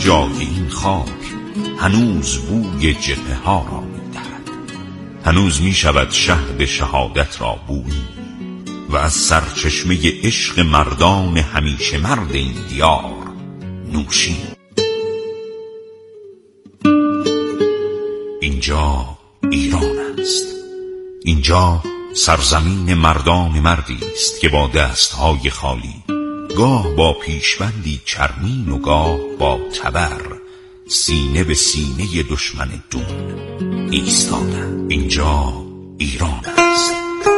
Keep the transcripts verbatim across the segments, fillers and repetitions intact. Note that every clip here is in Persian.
جای این خاک هنوز بوی جبهه ها را می‌دهد. هنوز می‌شود شهد شهادت را بویی و از سرچشمه عشق مردان همیشه مرد این دیار نوشی. اینجا ایران است. اینجا سرزمین مردان مردی است که با دستهای خالی، گاه با پیشبندی چرمین و گاه با تبر، سینه به سینه دشمن دون ایستادند. اینجا ایران است.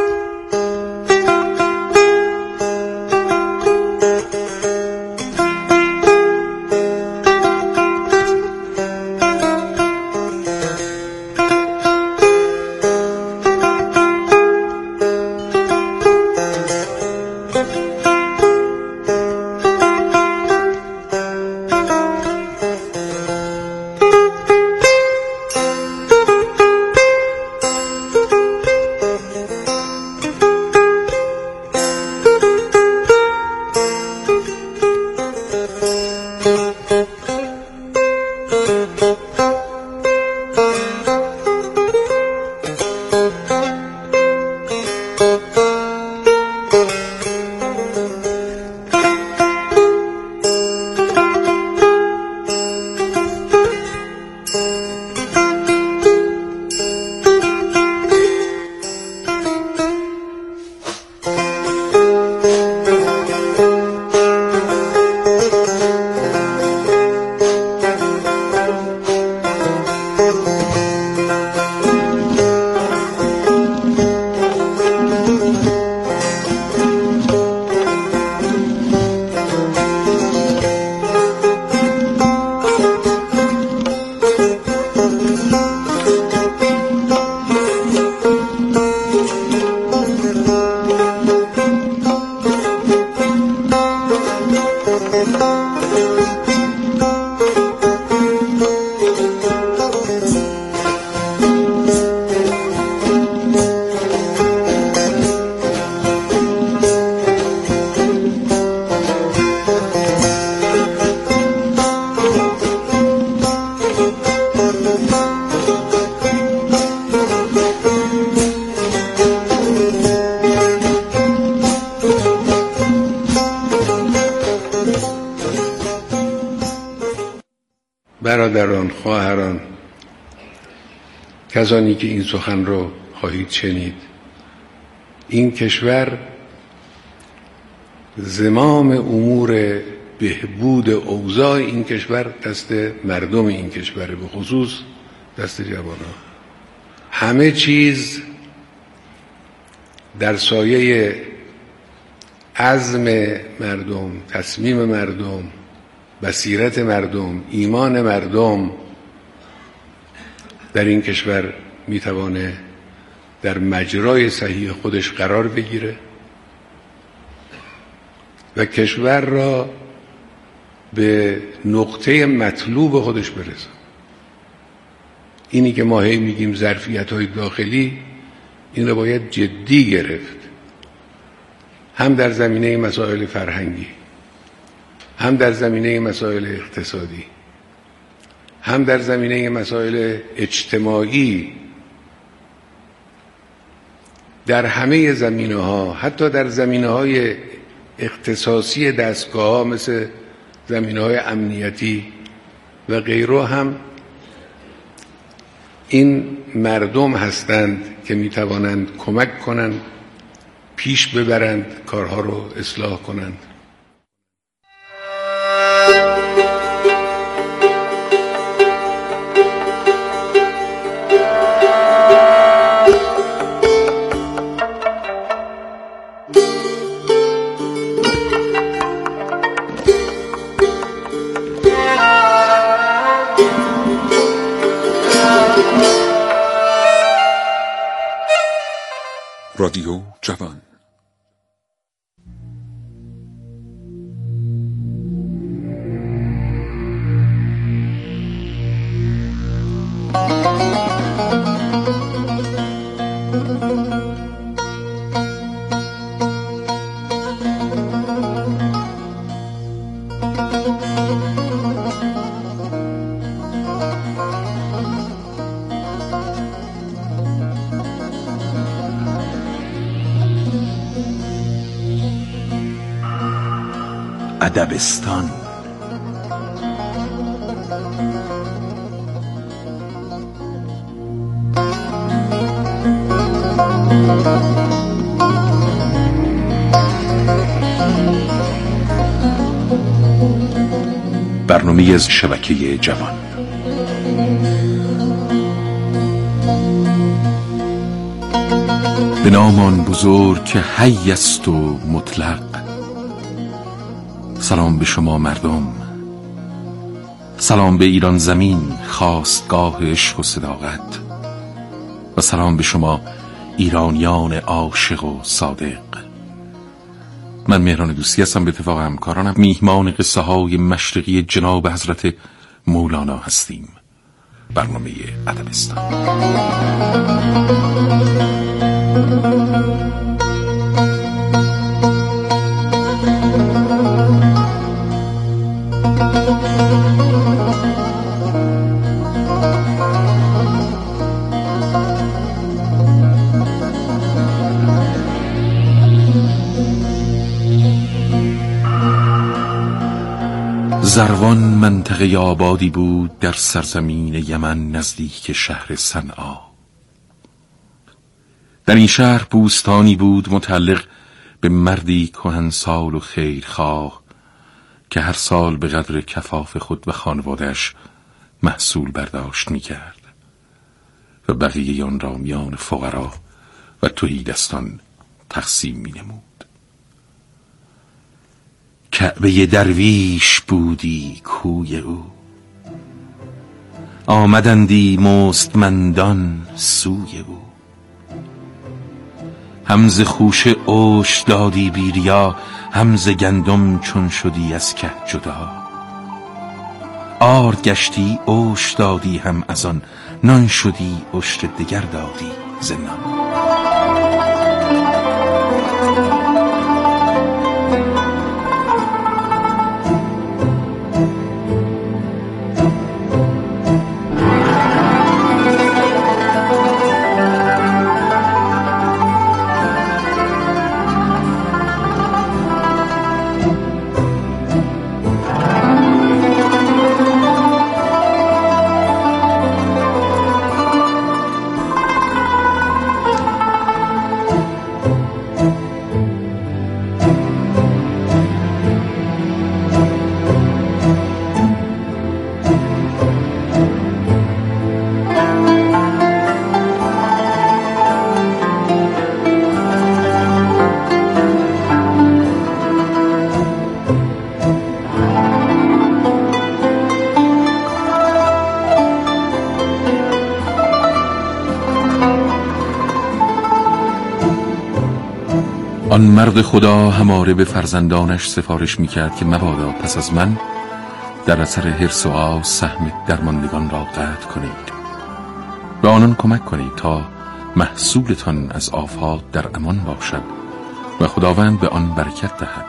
برادران، خواهران، کسانی که این سخن رو خواهید شنید، این کشور زمام امور بهبود اوضاع این کشور دست مردم این کشوره، به خصوص دست جوانان. همه چیز در سایه عزم مردم، تصمیم مردم، بصیرت مردم، ایمان مردم در این کشور میتوانه در مجرای صحیح خودش قرار بگیره و کشور را به نقطه مطلوب خودش برسه. اینی که ما هی میگیم ظرفیت‌های داخلی، این را باید جدی گرفت، هم در زمینه مسائل فرهنگی، هم در زمینه مسائل اقتصادی، هم در زمینه مسائل اجتماعی. در همه زمینه‌ها، حتی در زمینه‌های اختصاصی دستگاه‌ها مثل زمینه‌های امنیتی و غیره، هم این مردم هستند که میتوانند کمک کنند، پیش ببرند، کارها رو اصلاح کنند. رادیو جوان. ادبستان. برنامه از شبکه جوان. به نام آن بزرگ که حی است و مطلق. سلام به شما مردم، سلام به ایران زمین خواستگاه عشق و صداقت، و سلام به شما ایرانیان عاشق و صادق. من مهران دوستی هستم، به اتفاق همکارانم میهمان قصه های مشرقی جناب حضرت مولانا هستیم. برنامه ادبستان. زروان منطقه آبادی بود در سرزمین یمن نزدیک شهر صنعا. در این شهر بوستانی بود متعلق به مردی کهنسال و خیرخواه که هر سال به قدر کفاف خود و خانواده‌اش محصول برداشت می‌کرد و بقیه آن را میان فقرا و تهیدستان تقسیم می‌نمود. کعبه درویش بودی کوی او، آمدندی مستمندان سوی او. همز خوش اوش دادی بیریا، همز گندم چون شدی از که جدا. آرد گشتی اوش دادی هم از آن، نان شدی اشت دگر دادی زنان. آن مرد خدا هماره به فرزندانش سفارش میکرد که مبادا پس از من در اثر حرص و آز سهم درماندگان را قطع کنید، به آنان کمک کنید تا محصولتان از آفات در امان باشد و خداوند به آن برکت دهد.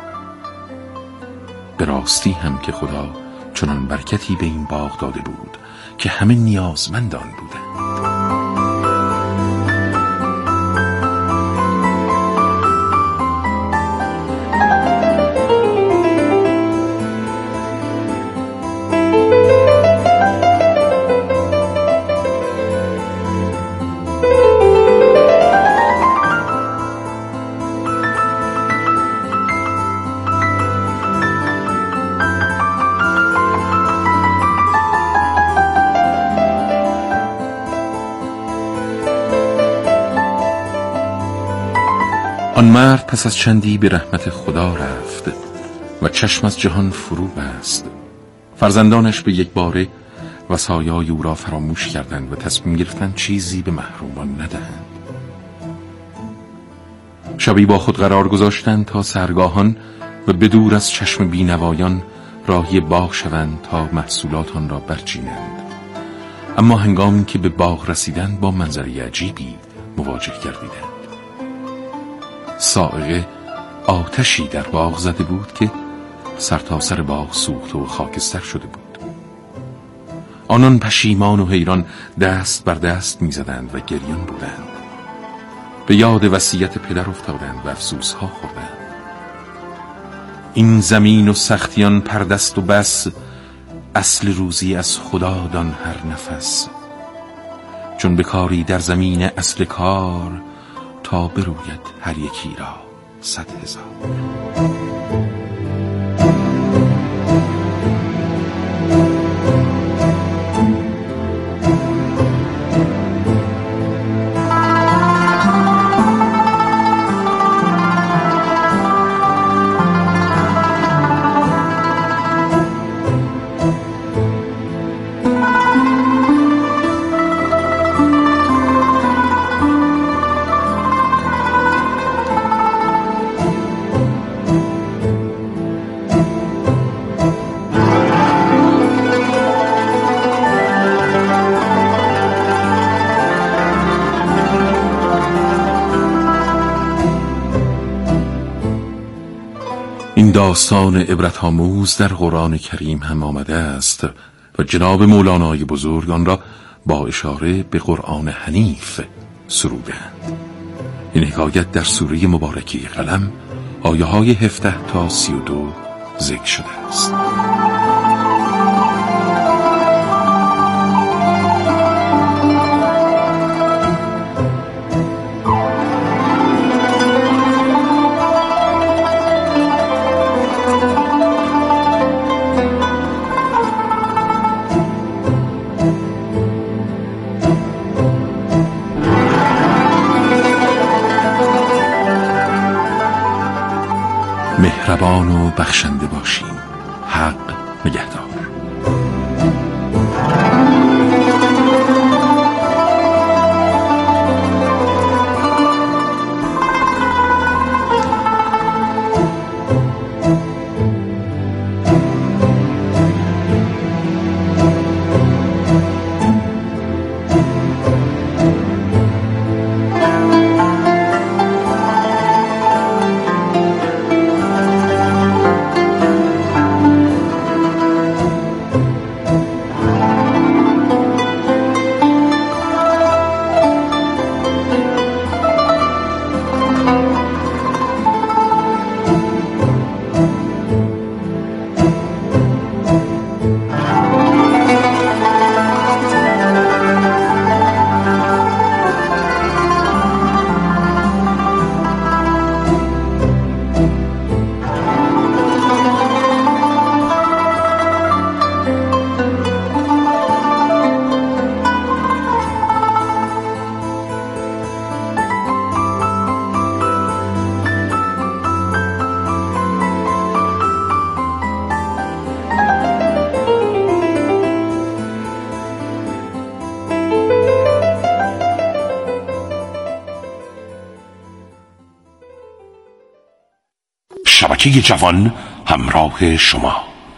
به راستی هم که خدا چنان برکتی به این باغ داده بود که همه نیازمند آن بودند. آن مرد پس از چندی به رحمت خدا رفت و چشم از جهان فرو بست. فرزندانش به یک باره وصایای او را فراموش کردند و تصمیم گرفتند چیزی به محرومان ندهند. شبی با خود قرار گذاشتند تا سرگاهان و بدور از چشم بینوایان راهی باغ شوند تا محصولات آن را برچینند. اما هنگامی که به باغ رسیدند با منظره عجیبی مواجه گردیدند. صاعقه آتشی در باغ زده بود که سرتاسر باغ سوخته و خاکستر شده بود. آنان پشیمان و حیران دست بر دست می زدند و گریان بودند. به یاد وصیت پدر افتادند و افسوسها خوردند. این زمین و سختیان پردست و بس، اصل روزی از خدا دان هر نفس. چون بکاری در زمین اصل کار، تا بروید هر یکی را صد هزار. این داستان عبرت آموز در قرآن کریم هم آمده است و جناب مولانای بزرگ آن را با اشاره به قرآن حنیف سرودند. این حکایت در سوره مبارکه قلم آیه های هفده تا سی و دو ذکر شده است. مهربان و بخشنده باشیم. حق نگهدار. شبکه جوان همراه شما.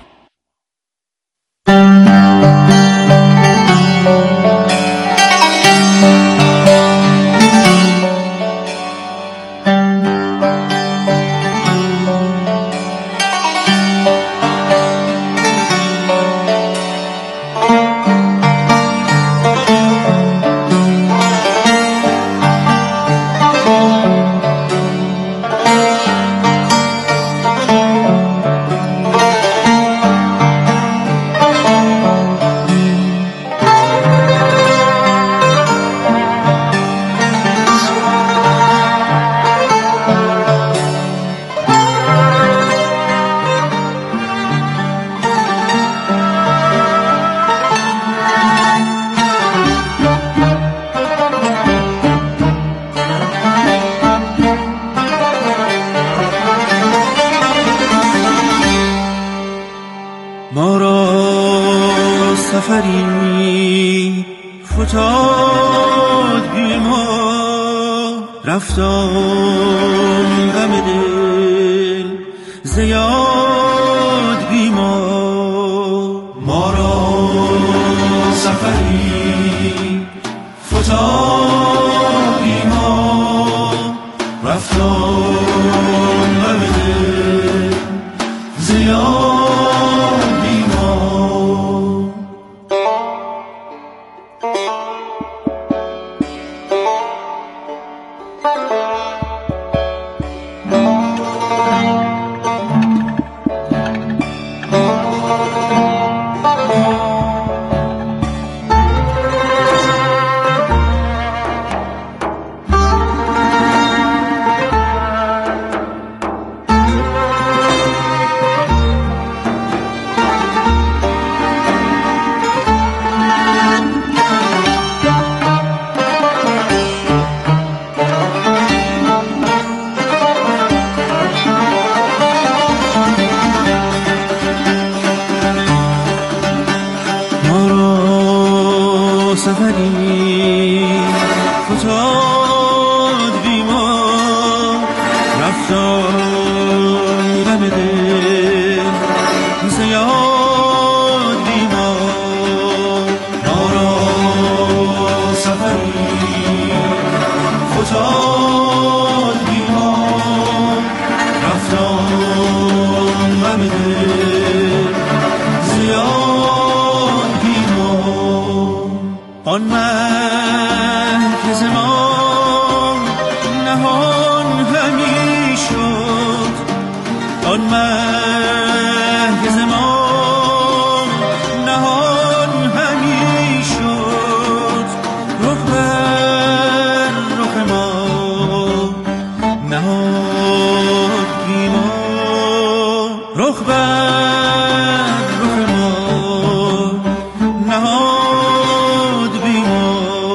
ما را سفری فتاد بی ما، رفتم غم دل زیاد بی ما. ما را سفری فتاد بی ما، رفتم غم دل زیاد. هرگز ما نهان همی شد، رخ بر رخ ما نهاد بی ما، رخ بر رخ ما نهاد بی ما.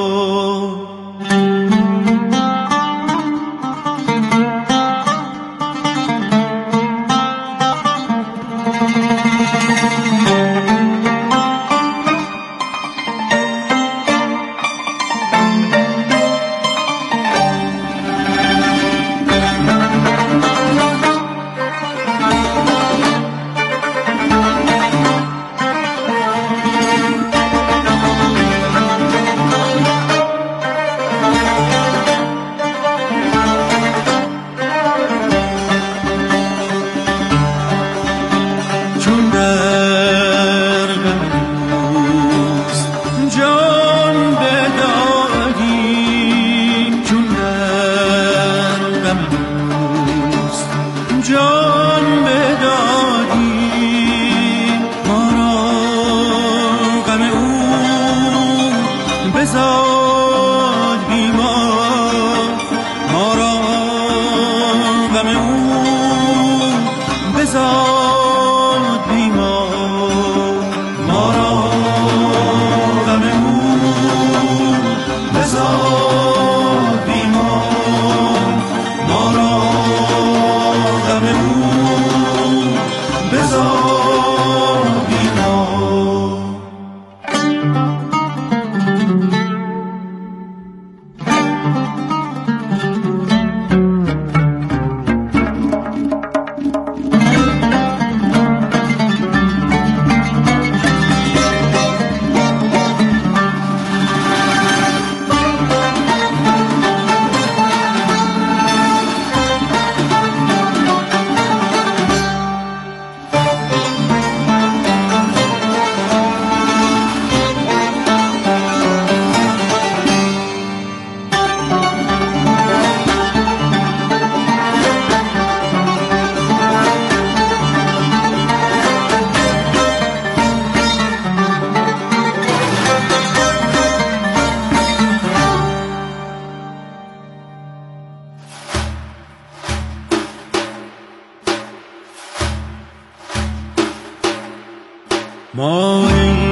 ما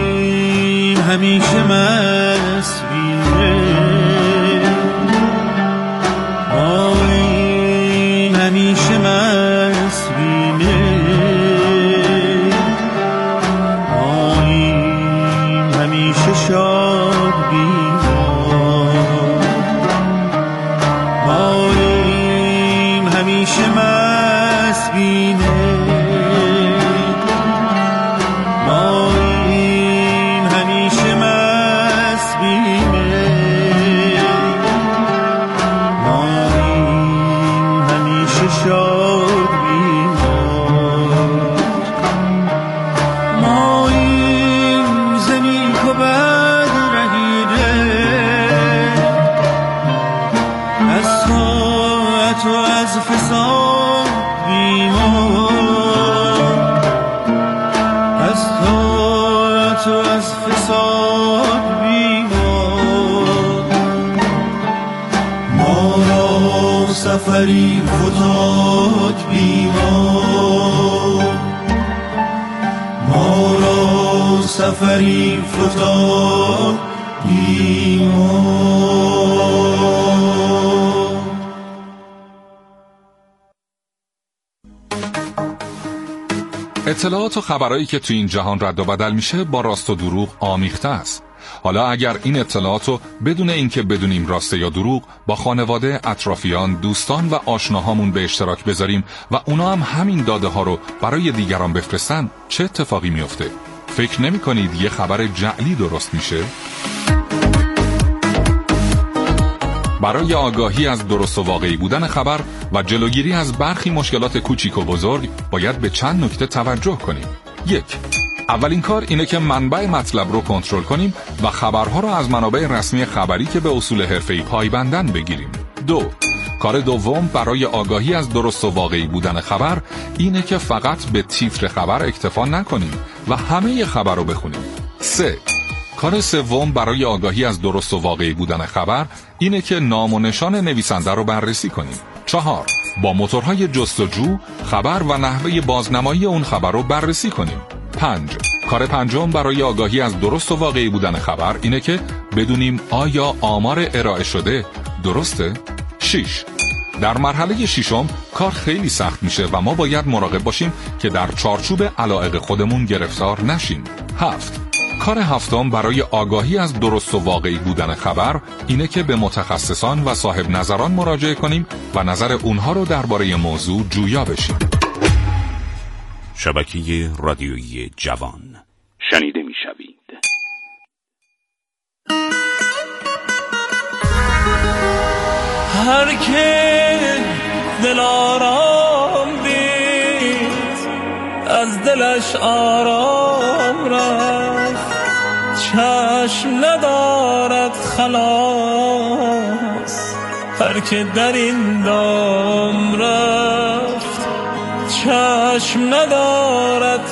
این همیشه مسبیره، ما این همیشه مسبیره، ما این همیشه شاد بیمار، ما این همیشه مسبیره، سفری فتاد بیمار، ما را سفری فتاد بیمار. اطلاعات و خبرایی که تو این جهان رد و بدل میشه با راست و دروغ آمیخته است. حالا اگر این اطلاعات رو بدون اینکه بدونیم راسته یا دروغ با خانواده، اطرافیان، دوستان و آشناهامون به اشتراک بذاریم و اونا هم همین داده ها رو برای دیگران بفرستن، چه اتفاقی میفته؟ فکر نمی کنید یه خبر جعلی درست میشه؟ برای آگاهی از درست و واقعی بودن خبر و جلوگیری از برخی مشکلات کوچیک و بزرگ باید به چند نکته توجه کنیم. یک، اولین کار اینه که منبع مطلب رو کنترل کنیم و خبرها رو از منابع رسمی خبری که به اصول حرفه‌ای پایبندن بگیریم. دو، کار دوم برای آگاهی از درست و واقعی بودن خبر اینه که فقط به تیتر خبر اکتفا نکنیم و همه خبر رو بخونیم. سه. کار سوم برای آگاهی از درست و واقعی بودن خبر اینه که نام و نشان نویسنده رو بررسی کنیم. چهار. با موتورهای جستجو خبر و نحوه بازنمایی اون خبر رو بررسی کنیم. پنج. کار پنجم برای آگاهی از درست و واقعی بودن خبر اینه که بدونیم آیا آمار ارائه شده درسته؟ شش. در مرحله ششم کار خیلی سخت میشه و ما باید مراقب باشیم که در چارچوب علایق خودمون گرفتار نشیم. هفت. کار هفتم برای آگاهی از درست و واقعی بودن خبر اینه که به متخصصان و صاحب نظران مراجعه کنیم و نظر اونها رو درباره موضوع جویا بشیم. شبکه رادیویی جوان شنیده میشوید. هر که دل آرام دید از دلش آرام رفت، چشم ندارد خلاص. هر که در این دام رفت، چشم ندارد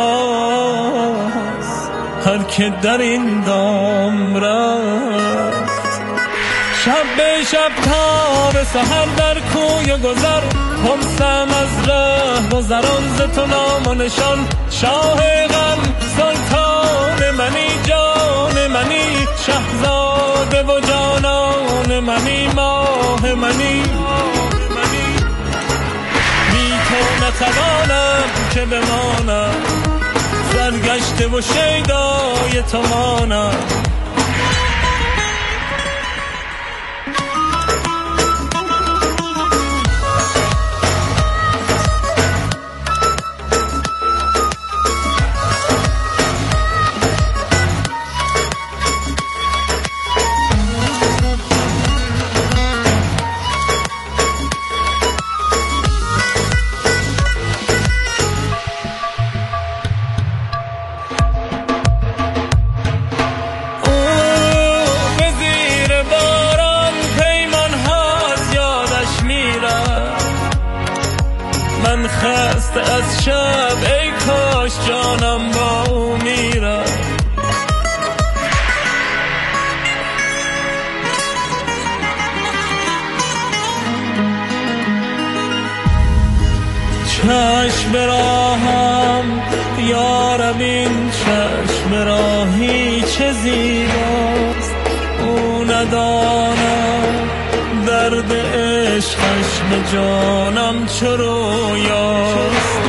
خلاص. هر که در این دام رفت، شب به شب تا به سحر در کوی گذر، خمسم از ره گذران ز تو نام و نشان. شاه غم سلطان منی، جان منی شهزاده و جانان منی، ماه منی. بی تو نتوانم که بمانم، سرگشته و شیدای تو مانم. خسته از شب ای کاش جانم با او میره. چشم راهم یارم، این چشم راهی چه زیباست. او ندانم درد عشقش به جانم چه رویاست.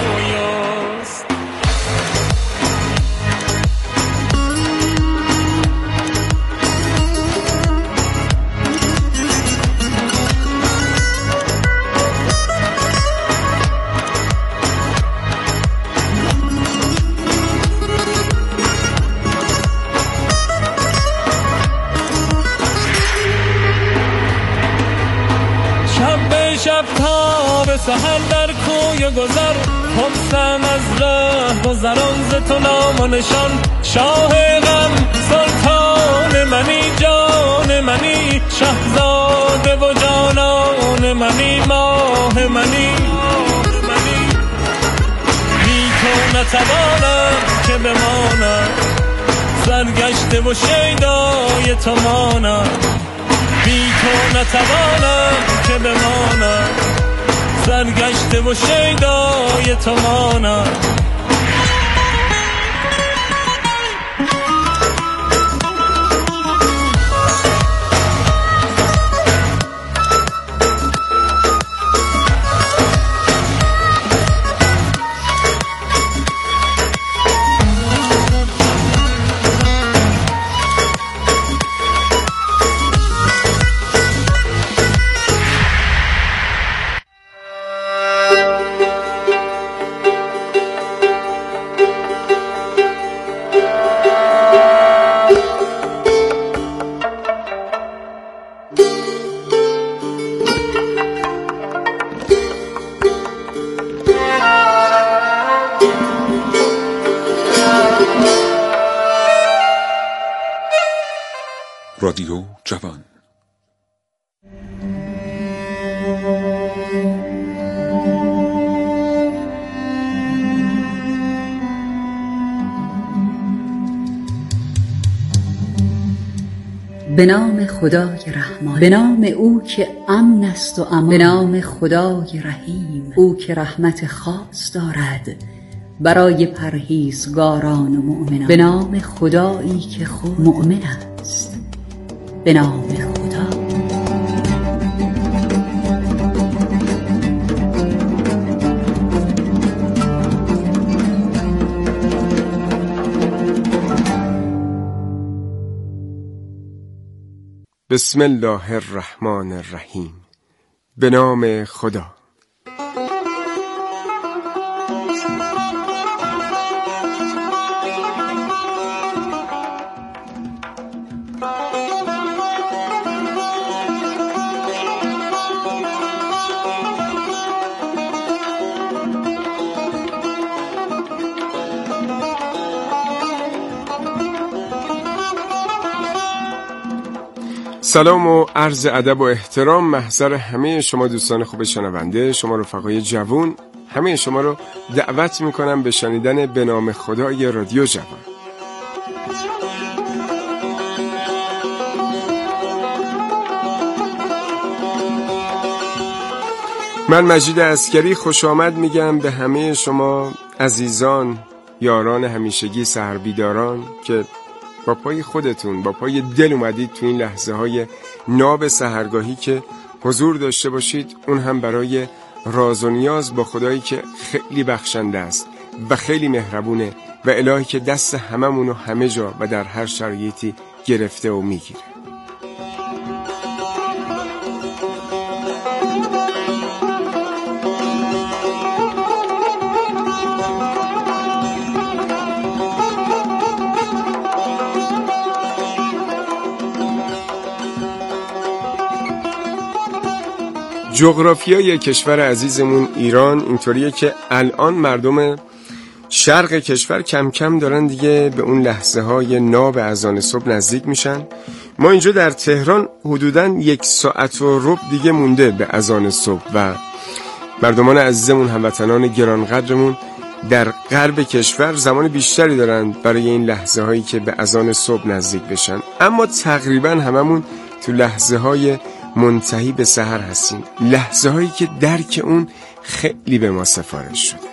شب تا به سحر در کوی گذر، خمسم از ره گذران ز تو نام و نشان. شاه غم سلطان منی، جان منی شهزاده و جانان منی، ماه منی. بی تو نتوانم که بمانم، سرگشته و شیدای تو مانم. بی تو نتوانم که بمانم، سرگشته و شیدای تو مانم. رادیو جوان. به نام خدای رحمان، به نام او که امن است و امان، به نام خدای رحیم، او که رحمت خاص دارد برای پرهیزگاران و مؤمنان، به نام خدایی که خود مؤمن است، به نام خدا. بسم الله الرحمن الرحیم. به نام خدا. سلام و عرض ادب و احترام محضر همه شما دوستان خوب شنونده، شما رفقای جوون، همه شما رو دعوت میکنم به شنیدن به نام خدای رادیو جوان. من مجید عسکری خوش آمد میگم به همه شما عزیزان، یاران همیشگی سحربیداران که با پای خودتون، با پای دل اومدید تو این لحظه های ناب سحرگاهی که حضور داشته باشید، اون هم برای راز و نیاز با خدایی که خیلی بخشنده است و خیلی مهربونه و الهی که دست هممونو همه جا و در هر شرایطی گرفته و میگیره. جغرافیای کشور عزیزمون ایران اینطوریه که الان مردم شرق کشور کم کم دارن دیگه به اون لحظه های ناب اذان صبح نزدیک میشن. ما اینجا در تهران حدوداً یک ساعت و ربع دیگه مونده به اذان صبح و مردمان عزیزمون، هموطنان گرانقدرمون در غرب کشور زمان بیشتری دارن برای این لحظه هایی که به اذان صبح نزدیک بشن، اما تقریباً هممون تو لحظه های منتهی به سحر هستیم، لحظه هایی که درک اون خیلی به ما سفارش شده.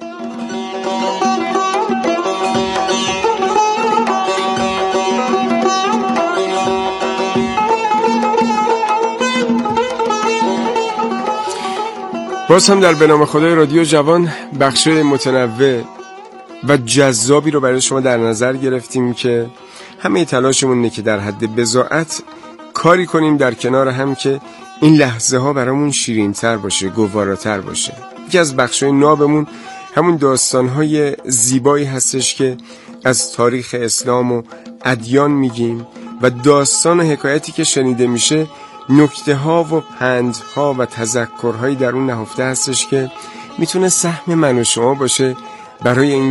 باز هم در به نام خدای رادیو جوان بخش متنوع و جذابی رو برای شما در نظر گرفتیم که همه تلاشمون اینه که در حد بضاعت کاری کنیم در کنار هم که این لحظه ها برامون شیرین تر باشه، گواراتر باشه. یکی از بخشای نابمون همون داستان های زیبایی هستش که از تاریخ اسلام و ادیان میگیم و داستان و حکایتی که شنیده میشه نکته ها و پند ها و تذکر هایی در اون نهفته هستش که میتونه سهم من و شما باشه برای این